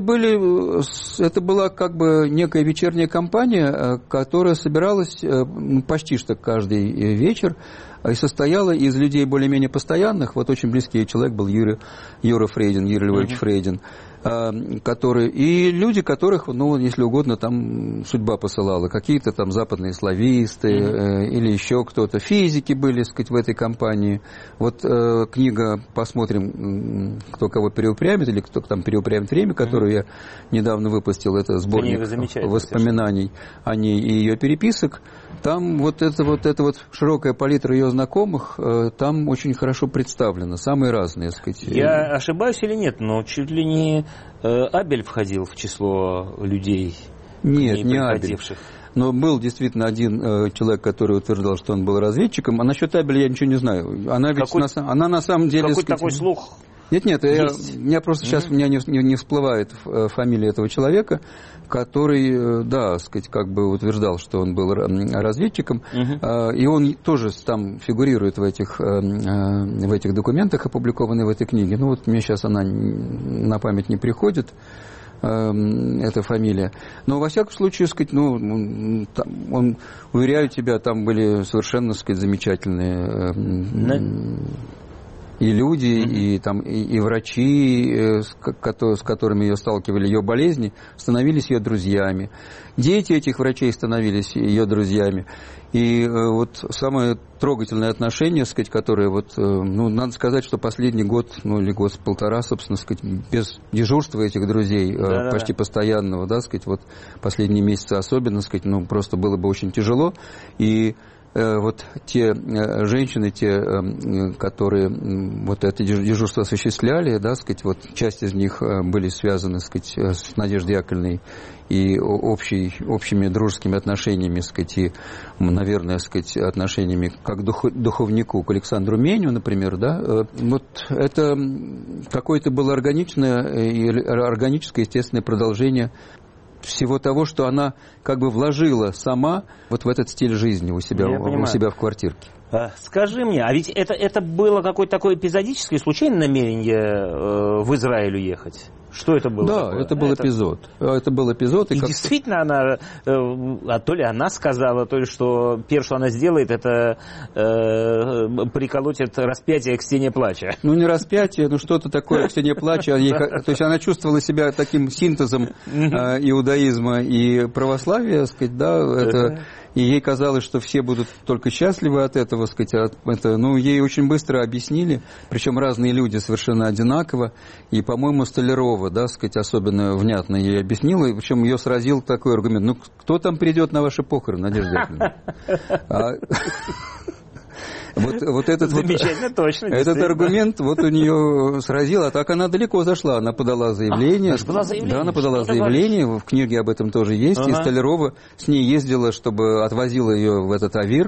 была как бы некая вечерняя компания, которая собиралась почти что каждый вечер, и состояла из людей более-менее постоянных. Вот очень близкий человек был Юрий Львович Фрейдин, которые, и люди, которых, ну, если угодно, там судьба посылала. Какие-то там западные слависты или еще кто-то. Физики были, так сказать, в этой компании. Вот книга «Посмотрим, кто кого переупрямит» или «Кто там переупрямит время», которую я недавно выпустил. Это сборник воспоминаний о ней и ее переписок. Там вот эта широкая палитра ее знакомых, там очень хорошо представлена. Самые разные, так сказать. Я ошибаюсь или нет, но чуть ли не Абель входил в число людей, нет, не Абель. Но был действительно один человек, который утверждал, что он был разведчиком. А насчет Абеля я ничего не знаю. Она ведь она на самом деле... Какой-то такой слух Нет, я просто сейчас у меня не всплывает фамилия этого человека, который, да, сказать, как бы утверждал, что он был разведчиком, и он тоже там фигурирует в этих документах, опубликованных в этой книге. Ну вот мне сейчас она на память не приходит, эта фамилия. Но во всяком случае, сказать, ну, он, уверяю тебя, там были совершенно, сказать, замечательные и люди, и, там, и врачи, с которыми ее сталкивали, ее болезни, становились ее друзьями. Дети этих врачей становились ее друзьями. И вот самое трогательное отношение, сказать, которое вот, ну, надо сказать, что последний год, ну, или год-полтора, собственно, сказать, без дежурства этих друзей, почти постоянного, да, сказать, вот последние месяцы особенно, сказать, ну, просто было бы очень тяжело. И вот те женщины, которые вот это дежурство осуществляли, да, сказать, вот часть из них были связаны, сказать, с Надеждой Яковлевной и общими дружескими отношениями, сказать, и, наверное, сказать, отношениями как духовнику к Александру Меню, например, да, вот это какое-то было органическое, естественное продолжение всего того, что она как бы вложила сама вот в этот стиль жизни у себя в квартирке. Скажи мне, а ведь это было какое-то такое эпизодическое, случайное намерение в Израиль уехать? Что это было? Да, такое? это был эпизод. Это был эпизод. И действительно она, то ли она сказала, то ли что первое, что она сделает, это приколотит распятие к стене плача. Ну, не распятие, но что-то такое к стене плача. То есть она чувствовала себя таким синтезом иудаизма и православия, так сказать, да, это... И ей казалось, что все будут только счастливы от этого, сказать, ну, ей очень быстро объяснили, причем разные люди совершенно одинаково, и, по-моему, Столярова, да, сказать, особенно внятно ей объяснила, и причем ее сразил такой аргумент: ну, кто там придет на ваши похороны, Надежда Яковлевна? Вот этот замечательно, вот, точно. Этот аргумент вот у нее сразил, а так она далеко зашла. Она подала заявление. Да, она подала заявление, в книге об этом тоже есть. И Столярова с ней ездила, чтобы отвозила ее в этот Авир.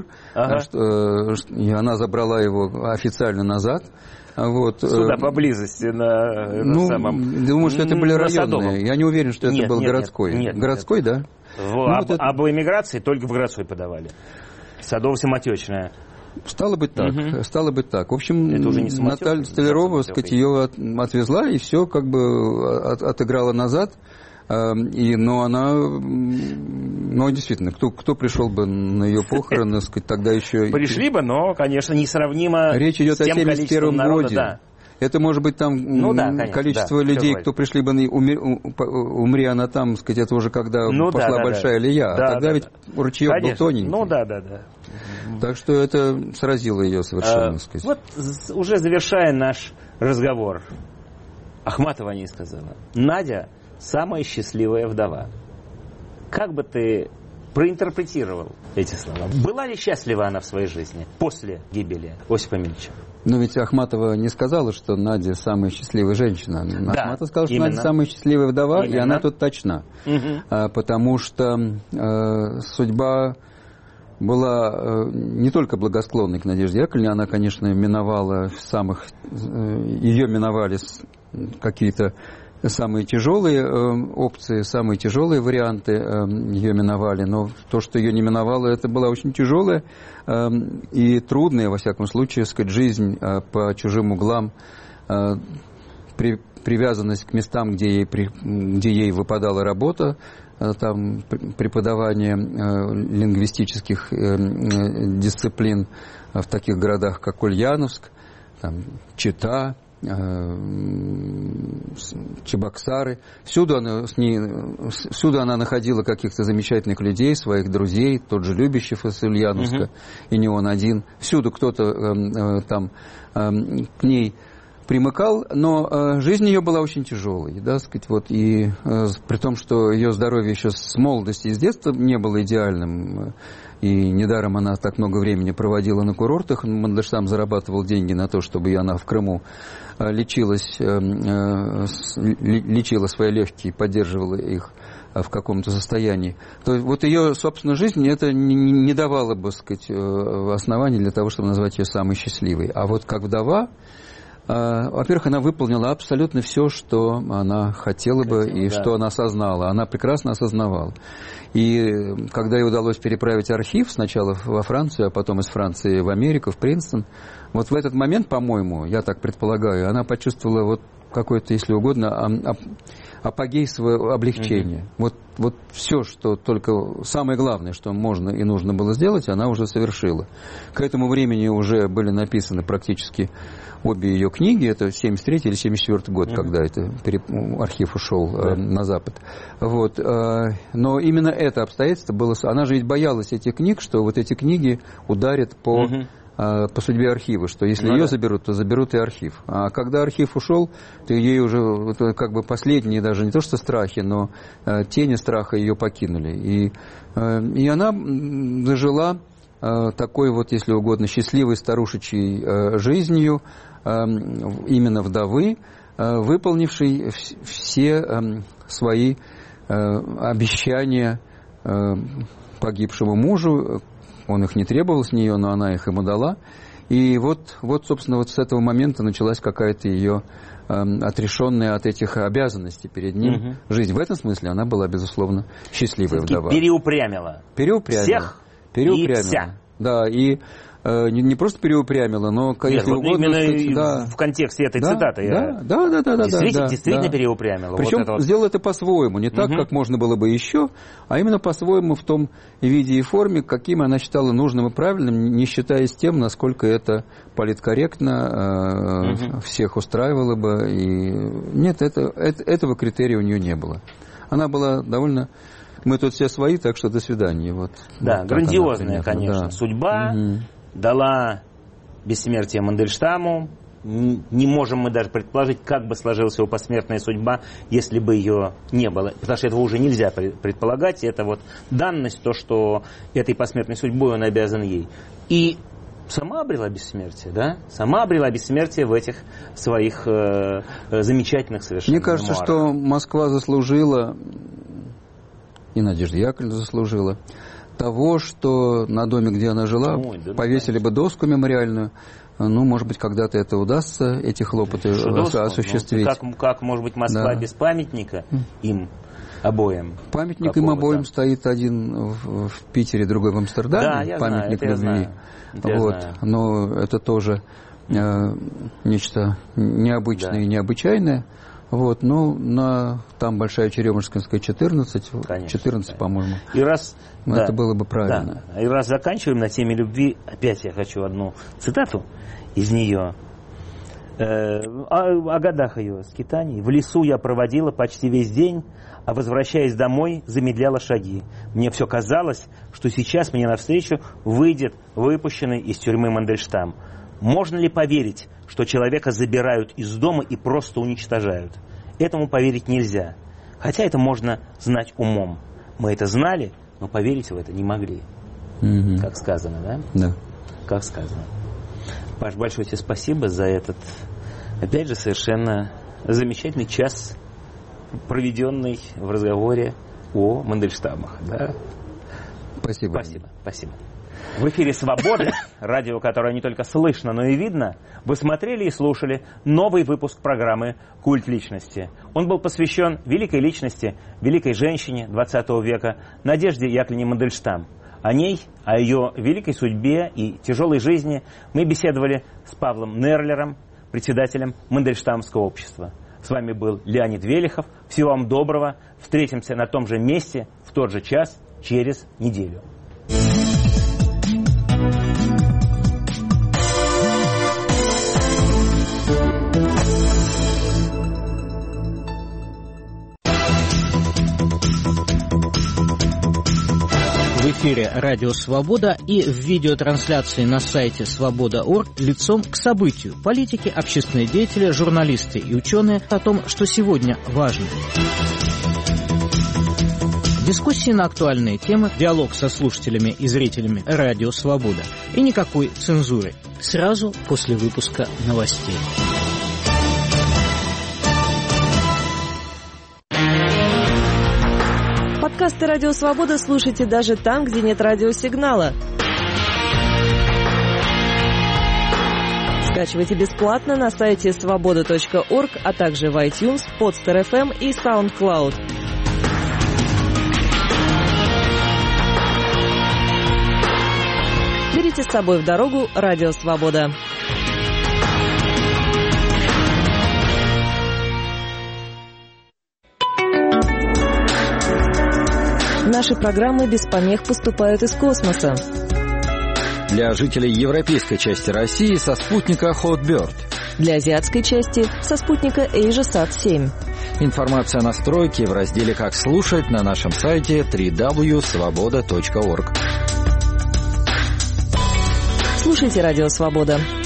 И она забрала его официально назад. Вот. Сюда поблизости на самом... Думаю, что это были районные. Я не уверен, что это был городской. Нет, городской, да? Об эмиграции только в городской подавали. Садово-Самотечная. Стало быть так. В общем, Наталья Столярова, сказать, ее отвезла и все как бы отыграла назад. Но она, ну, действительно, кто пришел бы на ее похороны, сказать, тогда еще... Пришли бы, но, конечно, несравнимо. Речь идет о 71-м годе. Да. Это может быть там конечно, количество людей, кто пришли бы, умри она там, сказать, это уже когда пошла большая лия. А тогда ведь ручеек был тоненький. Ну да. Так что это сразило ее совершенно, сказать. Вот уже завершая наш разговор, Ахматова не сказала: Надя самая счастливая вдова. Как бы ты проинтерпретировал эти слова? Была ли счастлива она в своей жизни после гибели Осипа Эмильевича? Но ведь Ахматова не сказала, что Надя самая счастливая женщина. Да, Ахматова сказала, что Надя самая счастливая вдова, и она тут точна. Потому что судьба была не только благосклонной к Надежде Яковлевне, она, конечно, миновала ее миновали какие-то самые тяжелые опции, самые тяжелые варианты ее миновали, но то, что ее не миновало, это была очень тяжелая и трудная, во всяком случае, сказать, жизнь по чужим углам, привязанность к местам, где ей выпадала работа, там преподавание лингвистических дисциплин в таких городах, как Ульяновск, там, Чита, Чебоксары. Всюду она находила каких-то замечательных людей, своих друзей, тот же Любящев из Ульяновска, и не он один. Всюду кто-то там к ней примыкал, но жизнь ее была очень тяжелой, да, сказать, вот, и при том, что ее здоровье еще с молодости и с детства не было идеальным, и недаром она так много времени проводила на курортах, Мандельштам зарабатывал деньги на то, чтобы она в Крыму лечила свои легкие, поддерживала их в каком-то состоянии, то вот ее, собственно, жизнь это не давало бы, сказать, оснований для того, чтобы назвать ее самой счастливой. А вот как вдова, Во-первых, она выполнила абсолютно все, что она хотела бы и что она осознала. Она прекрасно осознавала. И когда ей удалось переправить архив сначала во Францию, а потом из Франции в Америку, в Принстон, вот в этот момент, по-моему, я так предполагаю, она почувствовала вот какое-то, если угодно, апогей своего облегчения. Вот все, что только самое главное, что можно и нужно было сделать, она уже совершила. К этому времени уже были написаны практически обе ее книги. Это 73 или 74 год, когда это архив ушел на Запад. Вот. Но именно это обстоятельство было... Она же ведь боялась этих книг, что вот эти книги ударят по судьбе архива, что если ее заберут, то заберут и архив. А когда архив ушел, то ей уже как бы последние даже не то что страхи, но тени страха ее покинули. И она зажила такой вот, если угодно, счастливой старушечьей жизнью, именно вдовы, выполнившей все свои обещания погибшему мужу. Он их не требовал с нее, но она их ему дала. И вот собственно, вот с этого момента началась какая-то ее отрешенная от этих обязанностей перед ним жизнь. В этом смысле она была, безусловно, счастливая вдова. Переупрямила. Всех и вся. Да, и не просто переупрямила, но, если угодно... Именно в контексте этой цитаты. Действительно переупрямила. Причем вот сделал это по-своему, не так, как можно было бы еще, а именно по-своему в том виде и форме, каким она считала нужным и правильным, не считаясь тем, насколько это политкорректно, всех устраивало бы. И... Нет, этого критерия у нее не было. Она была довольно... Мы тут все свои, так что до свидания. Вот, да, вот грандиозная, конечно, судьба. Дала бессмертие Мандельштаму. Не можем мы даже предположить, как бы сложилась его посмертная судьба, если бы ее не было. Потому что этого уже нельзя предполагать. Это вот данность, то, что этой посмертной судьбой он обязан ей. И сама обрела бессмертие, да? Сама обрела бессмертие в этих своих замечательных совершенно Мне кажется, мемуарах. что Москва заслужила, и Надежда Яковлевна заслужила, того, что на доме, где она жила, повесили бы доску мемориальную. Ну, может быть, когда-то это удастся, эти хлопоты осуществить. Как, может быть, Москва без памятника им обоим? Памятник им обоим стоит, один в Питере, другой в Амстердаме. Да, памятник любви. Но это тоже нечто необычное и необычайное. Вот, там Большая Черемушкинская, 14, конечно, 14, по-моему. И раз, это было бы правильно. Да, и раз заканчиваем на теме любви, опять я хочу одну цитату из нее. О годах ее скитаний. В лесу я проводила почти весь день, а возвращаясь домой, замедляла шаги. Мне все казалось, что сейчас мне навстречу выйдет выпущенный из тюрьмы Мандельштам. Можно ли поверить, что человека забирают из дома и просто уничтожают? Этому поверить нельзя. Хотя это можно знать умом. Мы это знали, но поверить в это не могли. Как сказано, да? Да. Как сказано. Паш, большое тебе спасибо за этот, опять же, совершенно замечательный час, проведенный в разговоре о Мандельштамах. Да? Спасибо. Спасибо. В эфире «Свобода», радио, которое не только слышно, но и видно, вы смотрели и слушали новый выпуск программы «Культ личности». Он был посвящен великой личности, великой женщине XX века Надежде Яковлевне Мандельштам. О ней, о ее великой судьбе и тяжелой жизни мы беседовали с Павлом Нерлером, председателем Мандельштамского общества. С вами был Леонид Велихов. Всего вам доброго. Встретимся на том же месте, в тот же час, через неделю. В эфире «Радио Свобода» и в видеотрансляции на сайте свобода.орг лицом к событию. Политики, общественные деятели, журналисты и ученые о том, что сегодня важно. Дискуссии на актуальные темы, диалог со слушателями и зрителями «Радио Свобода». И никакой цензуры. Сразу после выпуска новостей. Подкасты «Радио Свобода» слушайте даже там, где нет радиосигнала. Скачивайте бесплатно на сайте svoboda.org, а также в iTunes, Podster FM и SoundCloud. Берите с собой в дорогу Радио Свобода. Наши программы без помех поступают из космоса. Для жителей европейской части России со спутника Hotbird. Для азиатской части со спутника AsiaSat-7. Информация о настройке в разделе «Как слушать» на нашем сайте www.svoboda.org. Слушайте Радио Свобода.